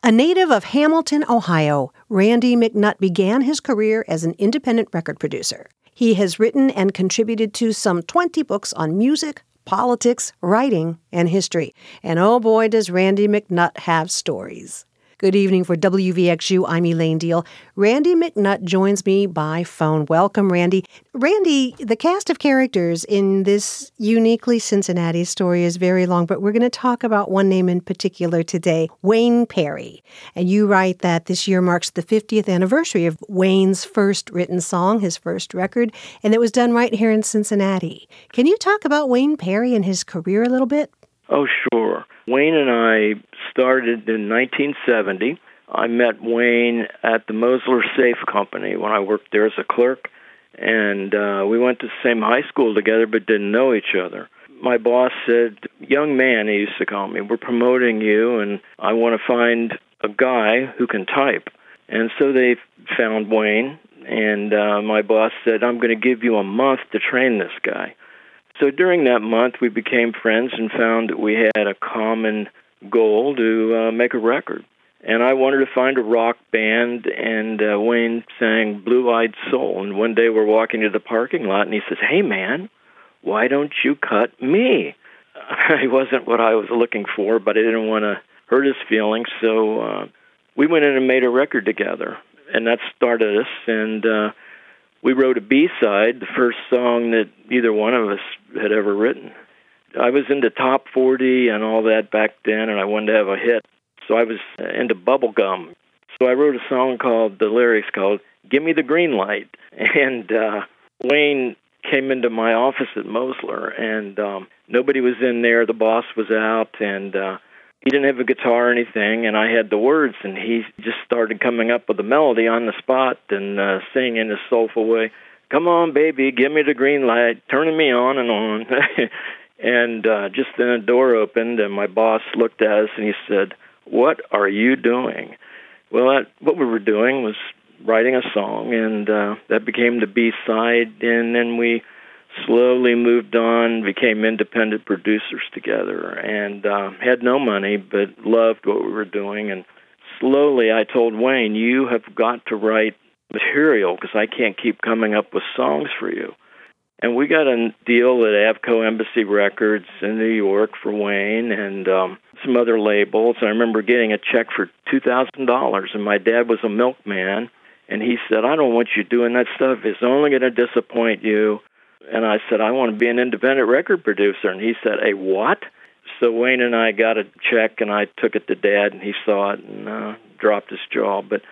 A native of Hamilton, Ohio, Randy McNutt began his career as an independent record producer. He has written and contributed to some 20 books on music, politics, writing, and history. And oh boy, does Randy McNutt have stories. Good evening for WVXU. I'm Elaine Deal. Randy McNutt joins me by phone. Welcome, Randy. Randy, the cast of characters in this uniquely Cincinnati story is very long, but we're going to talk about one name in particular today, Wayne Perry. And you write that this year marks the 50th anniversary of Wayne's first written song, his first record, and it was done right here in Cincinnati. Can you talk about Wayne Perry and his career a little bit? Oh, sure. Wayne and I started in 1970. I met Wayne at the Mosler Safe Company when I worked there as a clerk, and we went to the same high school together but didn't know each other. My boss said, "Young man," he used to call me, "we're promoting you, and I want to find a guy who can type." And so they found Wayne, and my boss said, "I'm going to give you a month to train this guy." So during that month, we became friends and found that we had a common goal to make a record. And I wanted to find a rock band, and Wayne sang Blue-Eyed Soul. And one day we're walking to the parking lot, and he says, "Hey, man, why don't you cut me?" It wasn't what I was looking for, but I didn't want to hurt his feelings. So we went in and made a record together, and that started us. And we wrote a B-side, the first song that either one of us had ever written. I was into top 40 and all that back then, and I wanted to have a hit. So I was into bubblegum. So I wrote a song called, the lyrics called, "Give Me the Green Light." And Wayne came into my office at Mosler, and nobody was in there. The boss was out, and he didn't have a guitar or anything, and I had the words, and he just started coming up with a melody on the spot and singing in a soulful way, "Come on, baby, give me the green light, turning me on and on." And just then a door opened, and my boss looked at us, and he said, "What are you doing?" Well, what we were doing was writing a song, and that became the B-side, and then we slowly moved on, became independent producers together, and had no money but loved what we were doing. And slowly I told Wayne, "You have got to write material because I can't keep coming up with songs for you." And we got a deal at Avco Embassy Records in New York for Wayne and some other labels. And I remember getting a check for $2,000, and my dad was a milkman, and he said, "I don't want you doing that stuff. It's only going to disappoint you." And I said, "I want to be an independent record producer." And he said, "A what?" So Wayne and I got a check, and I took it to Dad, and he saw it and dropped his jaw. But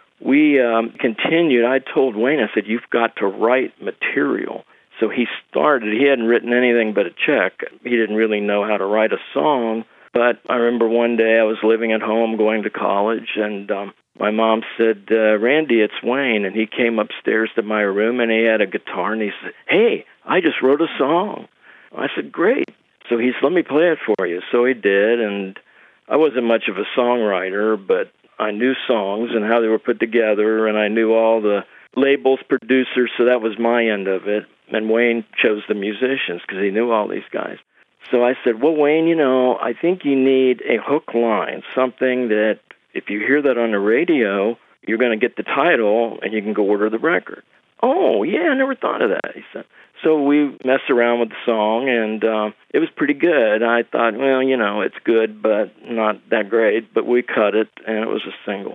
we continued. I told Wayne, I said, "You've got to write material." So he started. He hadn't written anything but a check. He didn't really know how to write a song. But I remember one day I was living at home going to college, and my mom said, "Randy, it's Wayne." And he came upstairs to my room, and he had a guitar, and he said, "Hey, I just wrote a song." I said, "Great." So he said, "Let me play it for you." So he did, and I wasn't much of a songwriter, but I knew songs and how they were put together, and I knew all the labels, producers, so that was my end of it. And Wayne chose the musicians because he knew all these guys. So I said, "Well, Wayne, I think you need a hook line, something that if you hear that on the radio, you're going to get the title and you can go order the record." "Oh, yeah, I never thought of that," he said. So we messed around with the song, and it was pretty good. I thought, well, it's good, but not that great. But we cut it, and it was a single.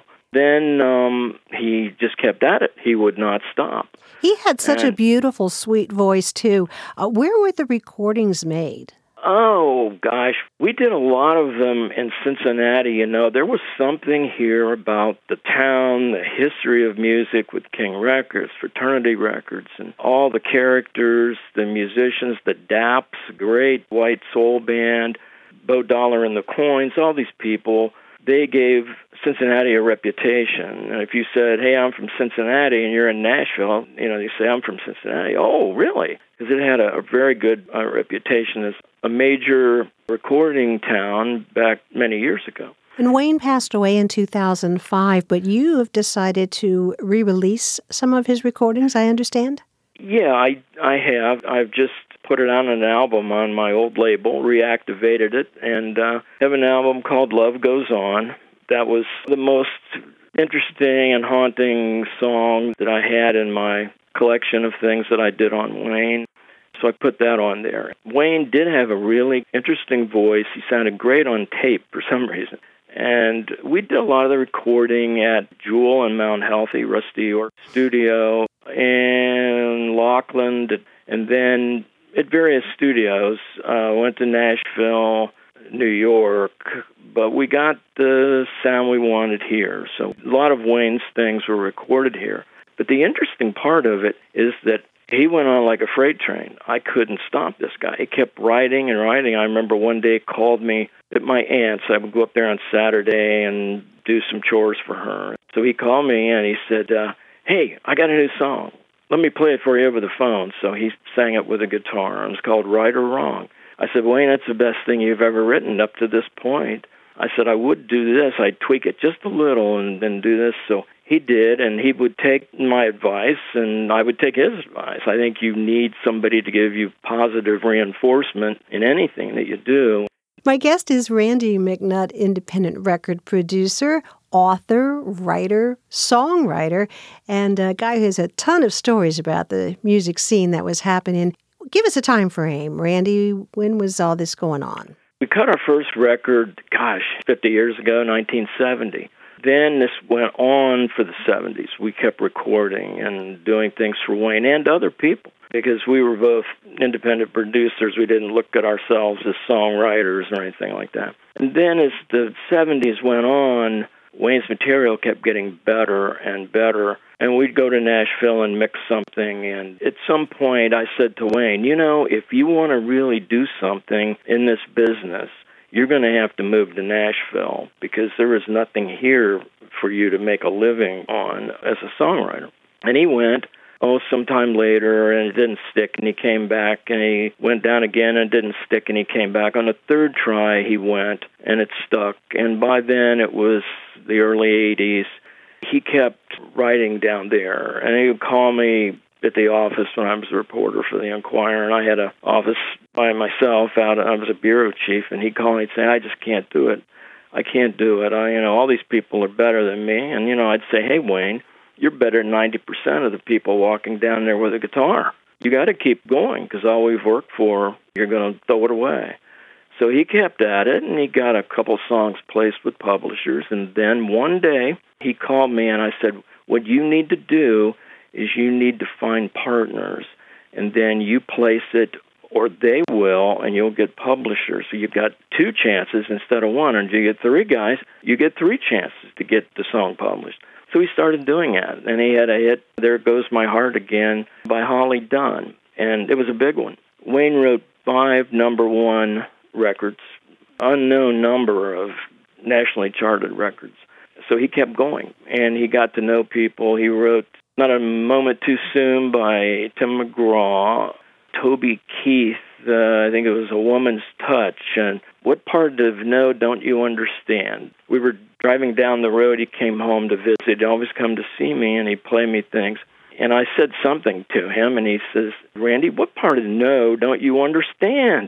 Then he just kept at it. He would not stop. He had such a beautiful, sweet voice, too. Where were the recordings made? Oh, gosh. We did a lot of them in Cincinnati. There was something here about the town, the history of music with King Records, Fraternity Records, and all the characters, the musicians, the Daps, great white soul band, Bo Dollar and the Coins, all these people. They gave Cincinnati a reputation. And if you said, "Hey, I'm from Cincinnati," and you're in Nashville, you say, "I'm from Cincinnati." "Oh, really?" Because it had a very good reputation as a major recording town back many years ago. And Wayne passed away in 2005, but you have decided to re-release some of his recordings, I understand? Yeah, I have. I've just put it on an album on my old label, reactivated it, and have an album called Love Goes On. that was the most interesting and haunting song that I had in my collection of things that I did on Wayne. So I put that on there. Wayne did have a really interesting voice. He sounded great on tape for some reason. And we did a lot of the recording at Jewel and Mount Healthy, Rusty York Studio, in Lockland, and then at various studios. Went to Nashville, New York, but we got the sound we wanted here. So a lot of Wayne's things were recorded here. But the interesting part of it is that he went on like a freight train. I couldn't stop this guy. He kept writing and writing. I remember one day he called me at my aunt's. I would go up there on Saturday and do some chores for her. So he called me and he said, hey, I got a new song. Let me play it for you over the phone. So he sang it with a guitar, and it's called Right or Wrong. I said, Wayne, that's the best thing you've ever written up to this point. I said, I would do this. I'd tweak it just a little and then do this. So he did, and he would take my advice, and I would take his advice. I think you need somebody to give you positive reinforcement in anything that you do. My guest is Randy McNutt, independent record producer, author, writer, songwriter, and a guy who has a ton of stories about the music scene that was happening. Give us a time frame, Randy. When was all this going on? We cut our first record, 50 years ago, 1970. Then this went on for the 70s. We kept recording and doing things for Wayne and other people because we were both independent producers. We didn't look at ourselves as songwriters or anything like that. And then as the 70s went on, Wayne's material kept getting better and better. And we'd go to Nashville and mix something. And at some point I said to Wayne, if you want to really do something in this business, you're going to have to move to Nashville because there is nothing here for you to make a living on as a songwriter. And he went, sometime later, and it didn't stick, and he came back, and he went down again, and it didn't stick, and he came back. On the third try, he went, and it stuck. And by then, it was the early 80s. He kept writing down there, and he would call me at the office when I was a reporter for the Enquirer, and I had an office by myself out. I was a bureau chief, and he'd call me and say, I just can't do it. I can't do it. All these people are better than me. And, I'd say, hey, Wayne, you're better than 90% of the people walking down there with a guitar. You got to keep going because all we've worked for, you're going to throw it away. So he kept at it, and he got a couple songs placed with publishers. And then one day he called me, and I said, what you need to do is you need to find partners, and then you place it, or they will, and you'll get publishers. So you've got two chances instead of one. And you get three guys, you get three chances to get the song published. So he started doing that, and he had a hit, There Goes My Heart Again, by Holly Dunn, and it was a big one. Wayne wrote 5 number one records, unknown number of nationally charted records. So he kept going, and he got to know people. He wrote Not a Moment Too Soon by Tim McGraw, Toby Keith, I think it was A Woman's Touch, and What Part of No Don't You Understand? We were driving down the road. He came home to visit. He'd always come to see me, and he'd play me things. And I said something to him, and he says, Randy, what part of No don't you understand?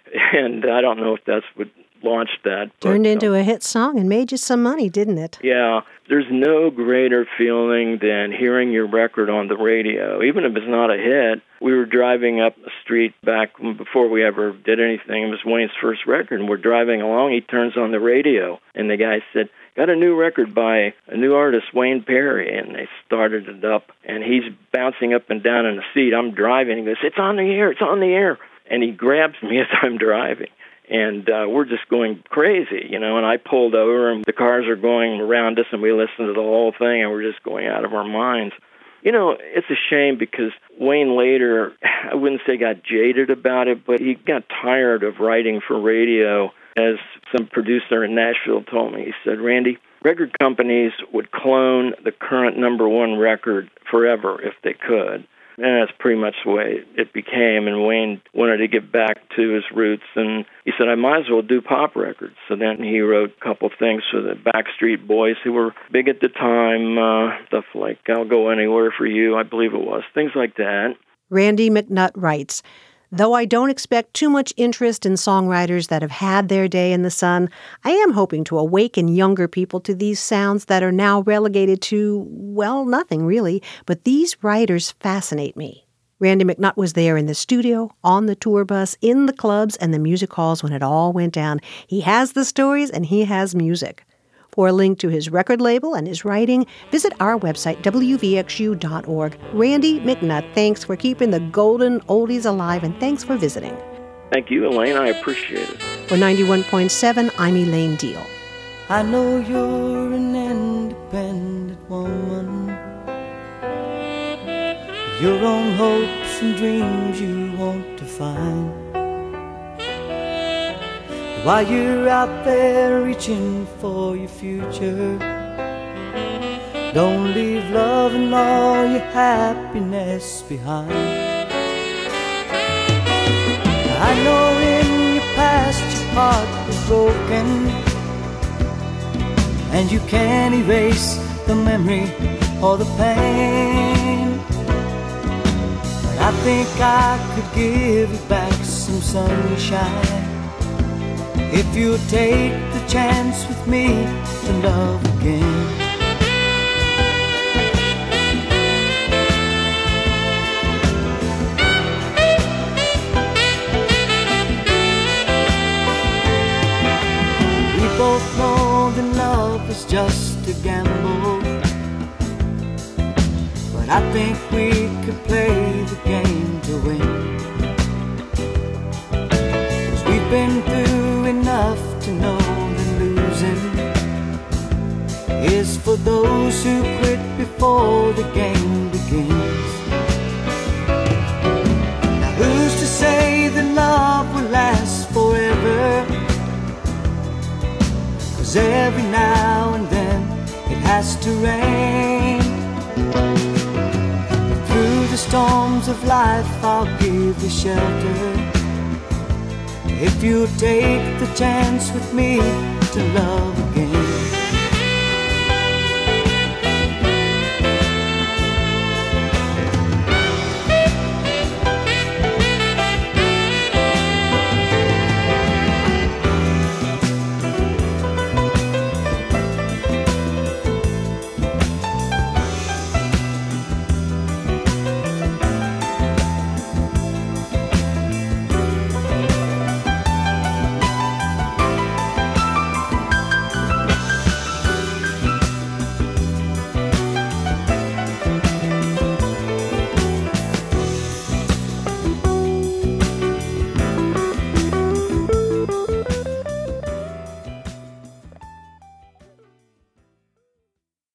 And I don't know if that's what launched that. Turned into a hit song and made you some money, didn't it? Yeah. There's no greater feeling than hearing your record on the radio, even if it's not a hit. We were driving up the street back before we ever did anything. It was Wayne's first record, and we're driving along. He turns on the radio, and the guy said, got a new record by a new artist, Wayne Perry, and they started it up, and he's bouncing up and down in the seat. I'm driving. He goes, it's on the air, it's on the air. And he grabs me as I'm driving. And we're just going crazy, and I pulled over, and the cars are going around us, and we listened to the whole thing, and we're just going out of our minds. It's a shame because Wayne later, I wouldn't say got jaded about it, but he got tired of writing for radio. As some producer in Nashville told me, he said, Randy, record companies would clone the current number one record forever if they could. And that's pretty much the way it became. And Wayne wanted to get back to his roots. And he said, I might as well do pop records. So then he wrote a couple things for the Backstreet Boys, who were big at the time. Stuff like I'll Go Anywhere for You, I believe it was. Things like that. Randy McNutt writes, Though I don't expect too much interest in songwriters that have had their day in the sun, I am hoping to awaken younger people to these sounds that are now relegated to, well, nothing really, but these writers fascinate me. Randy McNutt was there in the studio, on the tour bus, in the clubs, and the music halls when it all went down. He has the stories and he has music. For a link to his record label and his writing, visit our website, wvxu.org. Randy McNutt, thanks for keeping the golden oldies alive, and thanks for visiting. Thank you, Elaine. I appreciate it. For 91.7, I'm Elaine Deal. I know you're an independent woman. Your own hopes and dreams you want to find. While you're out there reaching for your future, don't leave love and all your happiness behind. I know in your past your heart was broken, and you can't erase the memory or the pain. But I think I could give you back some sunshine if you'll take the chance with me to love again. We both know that love is just a gamble, but I think we could play the game to win. 'Cause we've been through enough to know that losing is for those who quit before the game begins. Now who's to say that love will last forever? 'Cause every now and then it has to rain. But through the storms of life I'll give you shelter if you take the chance with me to love again.